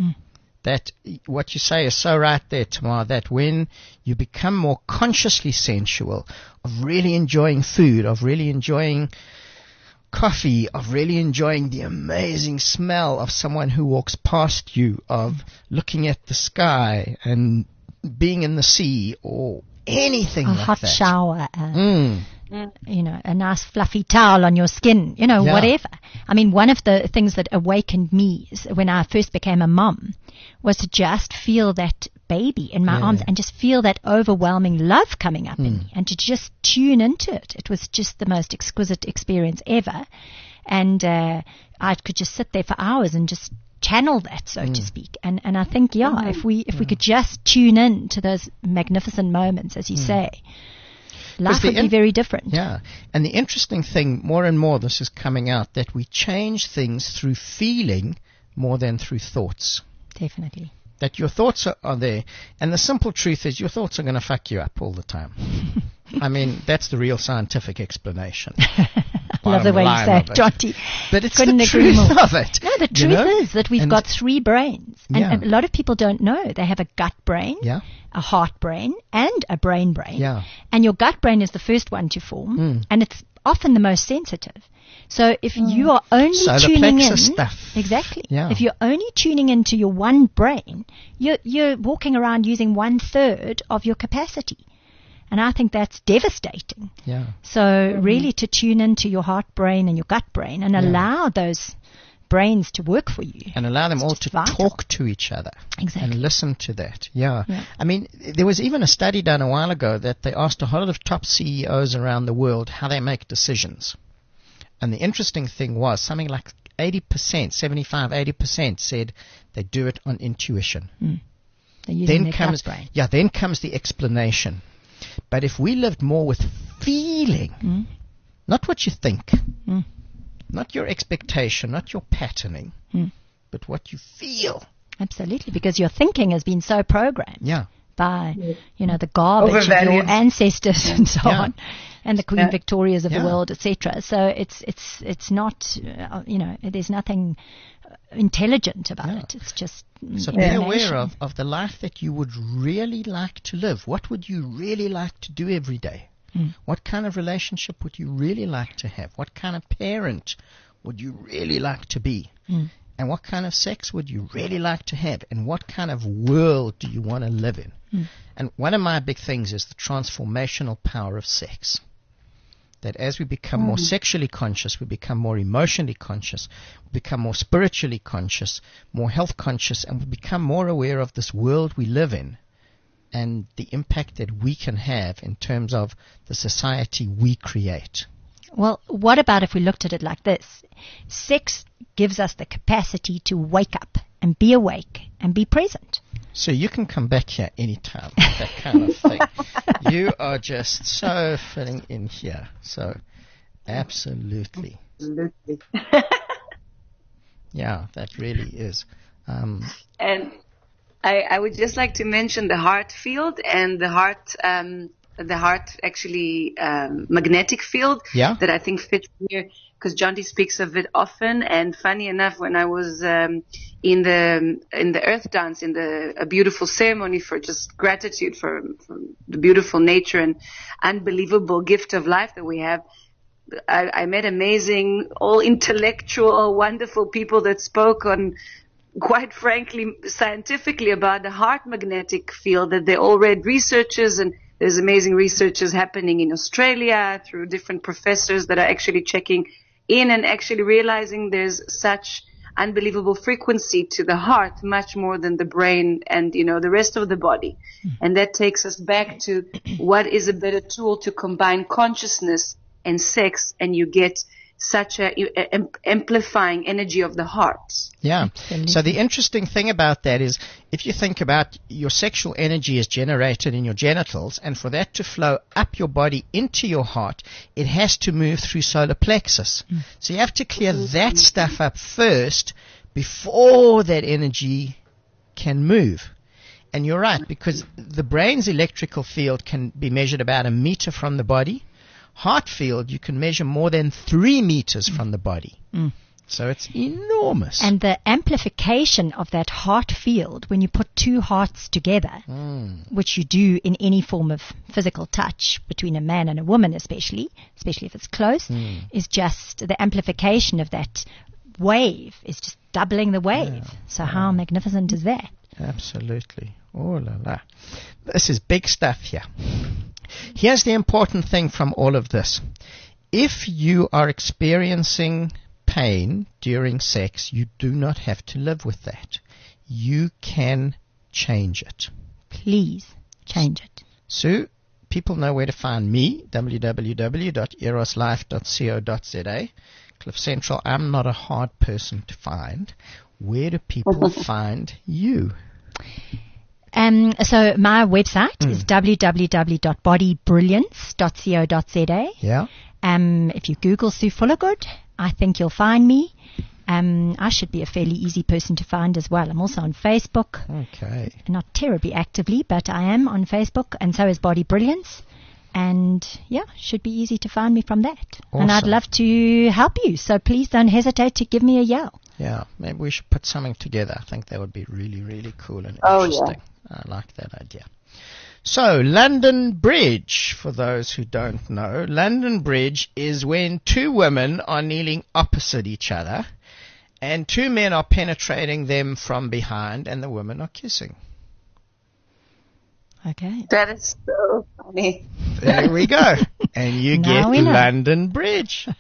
Speaker 3: That what you say is so right there, Tamar, that when you become more consciously sensual, of really enjoying food, of really enjoying coffee, of really enjoying the amazing smell of someone who walks past you, of looking at the sky and being in the sea, or anything like that. A
Speaker 5: hot shower. You know, a nice fluffy towel on your skin, whatever. I mean, one of the things that awakened me when I first became a mom was to just feel that baby in my arms and just feel that overwhelming love coming up in me, and to just tune into it. It was just the most exquisite experience ever. And I could just sit there for hours and just channel that, so to speak. And I think, if we could just tune in to those magnificent moments, as you say, life would be very different.
Speaker 3: Yeah. And the interesting thing, more and more this is coming out, that we change things through feeling more than through thoughts.
Speaker 5: Definitely.
Speaker 3: That your thoughts are there. And the simple truth is your thoughts are going to fuck you up all the time. I mean, that's the real scientific explanation.
Speaker 5: I love the way you say it, Jonty.
Speaker 3: But it's the truth of it.
Speaker 5: No, the truth is that we've got three brains. And a lot of people don't know. They have a gut brain, a heart brain, and a brain.
Speaker 3: Yeah.
Speaker 5: And your gut brain is the first one to form. And it's often the most sensitive. So if you are only
Speaker 3: Solar
Speaker 5: tuning in,
Speaker 3: plexus stuff.
Speaker 5: exactly.
Speaker 3: Yeah.
Speaker 5: If you're only tuning into your one brain, you're walking around using 1/3 of your capacity. And I think that's devastating.
Speaker 3: Yeah.
Speaker 5: So really to tune into your heart brain and your gut brain and allow those brains to work for you.
Speaker 3: And allow them all to
Speaker 5: vital.
Speaker 3: talk to each other.
Speaker 5: Exactly.
Speaker 3: And listen to that. Yeah. I mean, there was even a study done a while ago that they asked a whole lot of top CEOs around the world how they make decisions. And the interesting thing was something like 80%, 75, 80% said they do it on intuition.
Speaker 5: They're using their gut brain.
Speaker 3: Yeah, then comes the explanation. But if we lived more with feeling, not what you think, not your expectation, not your patterning, but what you feel.
Speaker 5: Absolutely, because your thinking has been so programmed.
Speaker 3: Yeah.
Speaker 5: By, the garbage of your ancestors and so on, and the Queen Victorias of the world, etc. So it's not, there's nothing intelligent about it. It's just
Speaker 3: so be aware of the life that you would really like to live. What would you really like to do every day? What kind of relationship would you really like to have? What kind of parent would you really like to be? And what kind of sex would you really like to have? And what kind of world do you want to live in? And one of my big things is the transformational power of sex. That as we become more sexually conscious, we become more emotionally conscious, we become more spiritually conscious, more health conscious, and we become more aware of this world we live in and the impact that we can have in terms of the society we create.
Speaker 5: Well, what about if we looked at it like this? Sex gives us the capacity to wake up and be awake and be present.
Speaker 3: So you can come back here anytime, that kind of thing. You are just so fitting in here. So, absolutely. Yeah, that really is.
Speaker 4: And I would just like to mention the heart field and the heart actually magnetic field that I think fits here, because John D speaks of it often. And funny enough, when I was in the Earth Dance, in a beautiful ceremony for just gratitude for the beautiful nature and unbelievable gift of life that we have, I met amazing, all intellectual, wonderful people that spoke on, quite frankly, scientifically about the heart magnetic field, that they all read researches, and there's amazing researches happening in Australia through different professors that are actually checking in and actually realizing there's such unbelievable frequency to the heart, much more than the brain and, the rest of the body. And that takes us back to what is a better tool to combine consciousness and sex, and you get such a amplifying energy of the heart.
Speaker 3: Yeah.
Speaker 5: Absolutely.
Speaker 3: So the interesting thing about that is, if you think about your sexual energy is generated in your genitals, and for that to flow up your body into your heart, it has to move through solar plexus. So you have to clear that stuff up first before that energy can move. And you're right, because the brain's electrical field can be measured about 1 meter from the body. Heart field, you can measure more than 3 meters from the body. So it's enormous.
Speaker 5: And the amplification of that heart field, when you put two hearts together, which you do in any form of physical touch between a man and a woman, especially if it's close, is just the amplification of that wave is just doubling the wave. So how magnificent is that?
Speaker 3: Absolutely. Oh la la. This is big stuff here. Here's the important thing from all of this. If you are experiencing pain during sex, you do not have to live with that. You can change it.
Speaker 5: Please change it.
Speaker 3: So, people know where to find me, www.eroslife.co.za. Cliff Central, I'm not a hard person to find. Where do people find you?
Speaker 5: So my website is www.bodybrilliance.co.za.
Speaker 3: Yeah.
Speaker 5: If you Google Sue Fullergood, I think you'll find me. I should be a fairly easy person to find as well. I'm also on Facebook.
Speaker 3: Okay.
Speaker 5: Not terribly actively, but I am on Facebook, and so is Body Brilliance. And should be easy to find me from that.
Speaker 3: Awesome.
Speaker 5: And I'd love to help you, so please don't hesitate to give me a yell.
Speaker 3: Yeah, maybe we should put something together. I think that would be really, really cool and interesting. I like that idea. So, London Bridge, for those who don't know, London Bridge is when two women are kneeling opposite each other and two men are penetrating them from behind and the women are kissing.
Speaker 5: Okay.
Speaker 4: That is so funny.
Speaker 3: There we go. And you get London Bridge.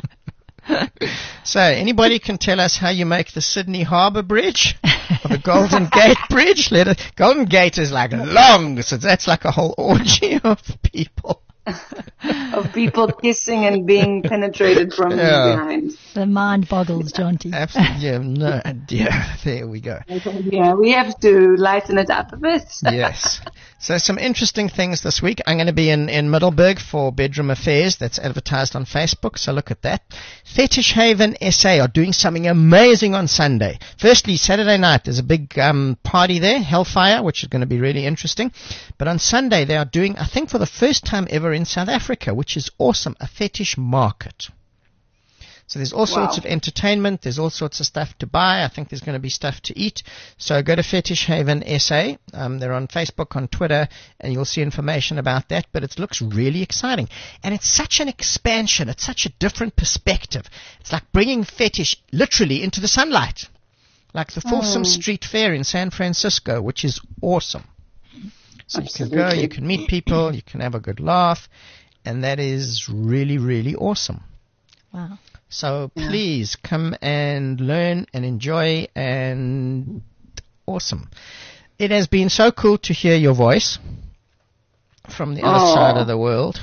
Speaker 3: So, anybody can tell us how you make the Sydney Harbour Bridge or the Golden Gate Bridge? Golden Gate is like long, so that's like a whole orgy of people.
Speaker 4: Of people kissing and being penetrated from behind.
Speaker 5: The mind boggles, Jonty.
Speaker 3: Absolutely. Yeah, no idea. There we go.
Speaker 4: Yeah, we have to lighten it up a bit.
Speaker 3: Yes. So some interesting things this week. I'm going to be in Middelburg for Bedroom Affairs. That's advertised on Facebook, so look at that. Fetish Haven SA are doing something amazing on Sunday. Firstly, Saturday night, there's a big party there, Hellfire, which is going to be really interesting. But on Sunday, they are doing, I think for the first time ever in South Africa, which is awesome, a fetish market. So there's all sorts of entertainment. There's all sorts of stuff to buy. I think there's going to be stuff to eat. So go to Fetish Haven SA. They're on Facebook, on Twitter, and you'll see information about that. But it looks really exciting. And it's such an expansion. It's such a different perspective. It's like bringing fetish literally into the sunlight. Like the Folsom Street Fair in San Francisco, which is awesome. So Absolutely. You can go, you can meet people, you can have a good laugh. And that is really, really awesome.
Speaker 5: Wow.
Speaker 3: So please come and learn and enjoy, and awesome. It has been so cool to hear your voice from the other side of the world.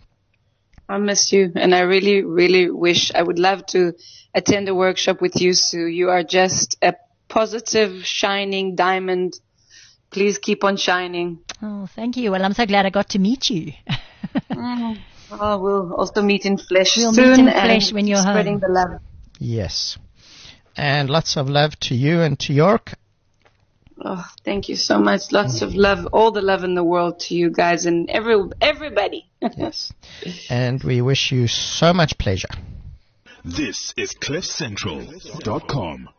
Speaker 4: I miss you, and I really, really wish I would love to attend a workshop with you, Sue. You are just a positive, shining diamond. Please keep on shining.
Speaker 5: Oh, thank you. Well, I'm so glad I got to meet you.
Speaker 4: Oh, we'll also meet in flesh
Speaker 5: soon.
Speaker 4: We'll
Speaker 5: meet in flesh when you're
Speaker 4: spreading
Speaker 5: home.
Speaker 4: the love.
Speaker 3: Yes. And lots of love to you and to York.
Speaker 4: Oh, thank you so much. Lots of love, all the love in the world to you guys and everybody.
Speaker 3: Yes. And we wish you so much pleasure.
Speaker 1: This is CliffCentral.com.